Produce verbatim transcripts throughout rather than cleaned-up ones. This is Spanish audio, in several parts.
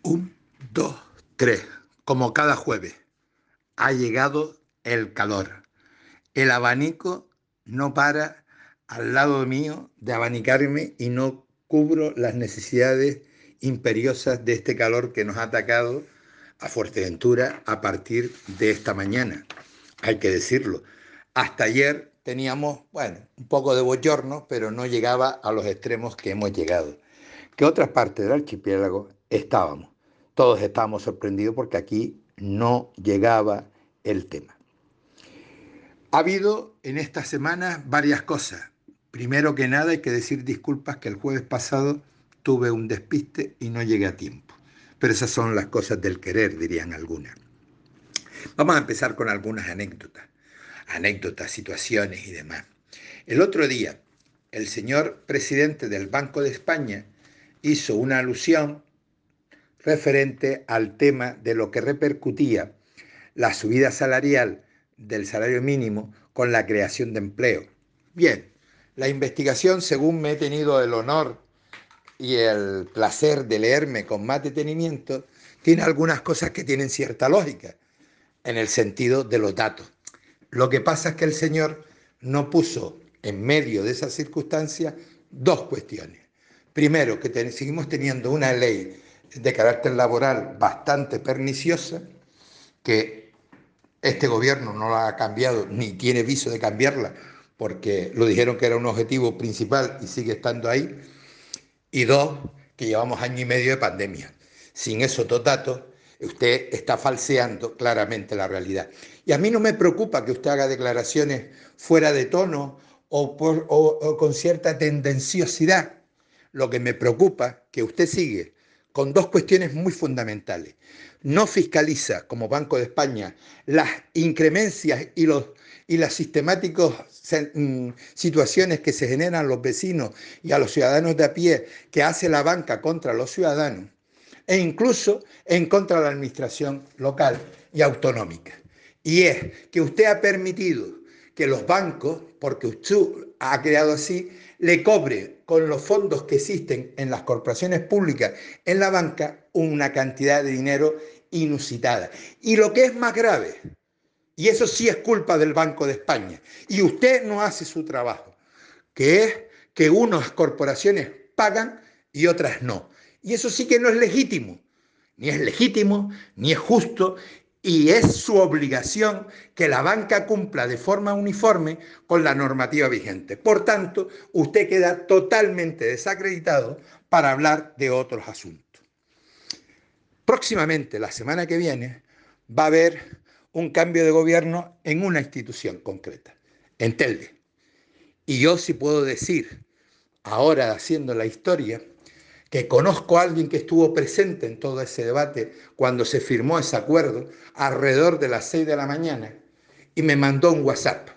Un, dos, tres. Como cada jueves, ha llegado el calor. El abanico no para al lado mío de abanicarme y no cubro las necesidades imperiosas de este calor que nos ha atacado a Fuerteventura a partir de esta mañana. Hay que decirlo. Hasta ayer teníamos, bueno, un poco de bochorno, pero no llegaba a los extremos que hemos llegado. Que otras partes del archipiélago estábamos. Todos estábamos sorprendidos porque aquí no llegaba el tema. Ha habido en esta semana varias cosas. Primero que nada hay que decir disculpas que el jueves pasado tuve un despiste y no llegué a tiempo. Pero esas son las cosas del querer, dirían algunas. Vamos a empezar con algunas anécdotas. Anécdotas, situaciones y demás. El otro día, el señor presidente del Banco de España hizo una alusión referente al tema de lo que repercutía la subida salarial del salario mínimo con la creación de empleo. Bien, la investigación, según me he tenido el honor y el placer de leerme con más detenimiento, tiene algunas cosas que tienen cierta lógica en el sentido de los datos. Lo que pasa es que el señor no puso en medio de esas circunstancias dos cuestiones. Primero, que ten, seguimos teniendo una ley de carácter laboral bastante perniciosa, que este gobierno no la ha cambiado ni tiene viso de cambiarla, porque lo dijeron que era un objetivo principal y sigue estando ahí. Y dos, que llevamos año y medio de pandemia. Sin esos dos datos, usted está falseando claramente la realidad. Y a mí no me preocupa que usted haga declaraciones fuera de tono o, por, o, o con cierta tendenciosidad. Lo que me preocupa es que usted sigue con dos cuestiones muy fundamentales. No fiscaliza, como Banco de España, las incremencias y, los, y las sistemáticas situaciones que se generan a los vecinos y a los ciudadanos de a pie que hace la banca contra los ciudadanos e incluso en contra de la administración local y autonómica. Y es que usted ha permitido que los bancos, porque usted ha creado así, le cobre con los fondos que existen en las corporaciones públicas, en la banca, una cantidad de dinero inusitada. Y lo que es más grave, y eso sí es culpa del Banco de España, y usted no hace su trabajo, que es que unas corporaciones pagan y otras no. Y eso sí que no es legítimo, ni es legítimo, ni es justo, y es su obligación que la banca cumpla de forma uniforme con la normativa vigente. Por tanto, usted queda totalmente desacreditado para hablar de otros asuntos. Próximamente, la semana que viene, va a haber un cambio de gobierno en una institución concreta, en Telde. Y yo sí puedo decir, ahora haciendo la historia, que conozco a alguien que estuvo presente en todo ese debate cuando se firmó ese acuerdo alrededor de las seis de la mañana y me mandó un WhatsApp.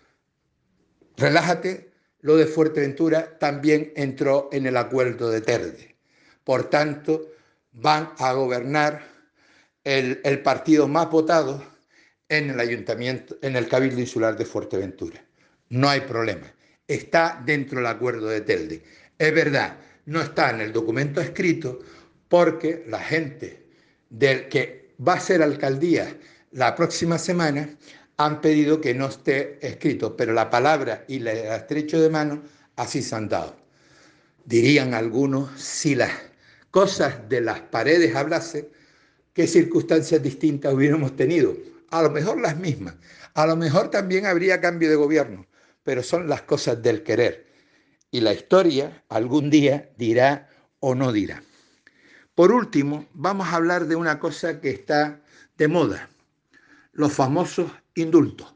Relájate, lo de Fuerteventura también entró en el acuerdo de Telde. Por tanto, van a gobernar el, el partido más votado en el ayuntamiento, en el Cabildo Insular de Fuerteventura. No hay problema. Está dentro del acuerdo de Telde. Es verdad, no está en el documento escrito porque la gente del que va a ser alcaldía la próxima semana han pedido que no esté escrito, pero la palabra y el estrecho de mano así se han dado. Dirían algunos, si las cosas de las paredes hablasen, ¿qué circunstancias distintas hubiéramos tenido? A lo mejor las mismas. A lo mejor también habría cambio de gobierno, pero son las cosas del querer. Y la historia algún día dirá o no dirá. Por último, vamos a hablar de una cosa que está de moda, los famosos indultos.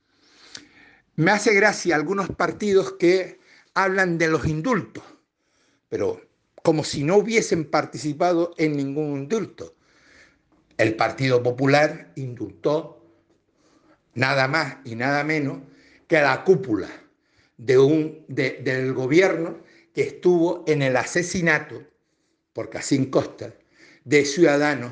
Me hace gracia algunos partidos que hablan de los indultos, pero como si no hubiesen participado en ningún indulto. El Partido Popular indultó nada más y nada menos que a la cúpula de un, de, del gobierno que estuvo en el asesinato, por Casín Costa, de ciudadanos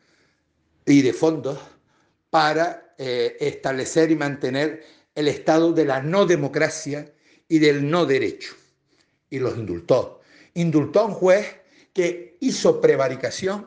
y de fondos para eh, establecer y mantener el estado de la no democracia y del no derecho. Y los indultó. Indultó a un juez que hizo prevaricación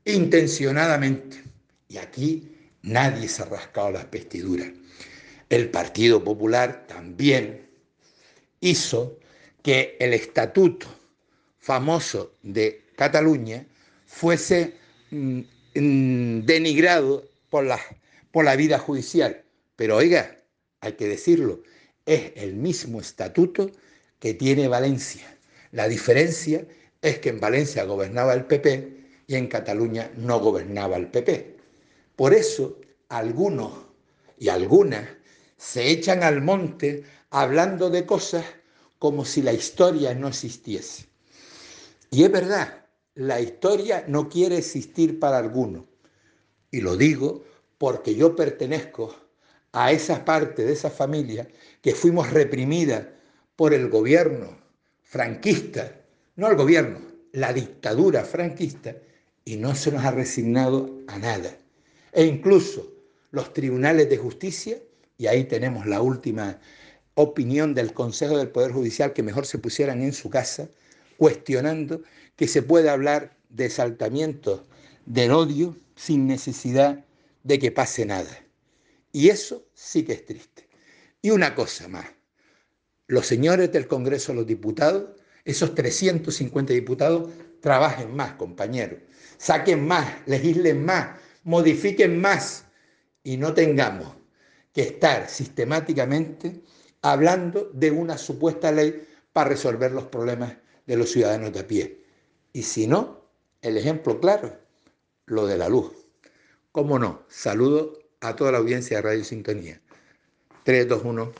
intencionadamente. Y aquí nadie se ha rascado las vestiduras. El Partido Popular también hizo que el estatuto famoso de Cataluña fuese mm, mm, denigrado por la, por la vida judicial. Pero oiga, hay que decirlo, es el mismo estatuto que tiene Valencia. La diferencia es que en Valencia gobernaba el P P y en Cataluña no gobernaba el P P. Por eso algunos y algunas se echan al monte hablando de cosas como si la historia no existiese. Y es verdad, la historia no quiere existir para algunos. Y lo digo porque yo pertenezco a esa parte de esa familia que fuimos reprimidas por el gobierno franquista, no el gobierno, la dictadura franquista, y no se nos ha resignado a nada. E incluso los tribunales de justicia, y ahí tenemos la última opinión del Consejo del Poder Judicial, que mejor se pusieran en su casa, cuestionando que se puede hablar de exaltamientos del odio sin necesidad de que pase nada. Y eso sí que es triste. Y una cosa más, los señores del Congreso, los diputados, esos trescientos cincuenta diputados, trabajen más, compañeros, saquen más, legislen más, modifiquen más y no tengamos que estar sistemáticamente hablando de una supuesta ley para resolver los problemas de los ciudadanos de a pie. Y si no, el ejemplo claro, lo de la luz. ¿Cómo no? Saludo a toda la audiencia de Radio Sintonía. tres, dos, uno.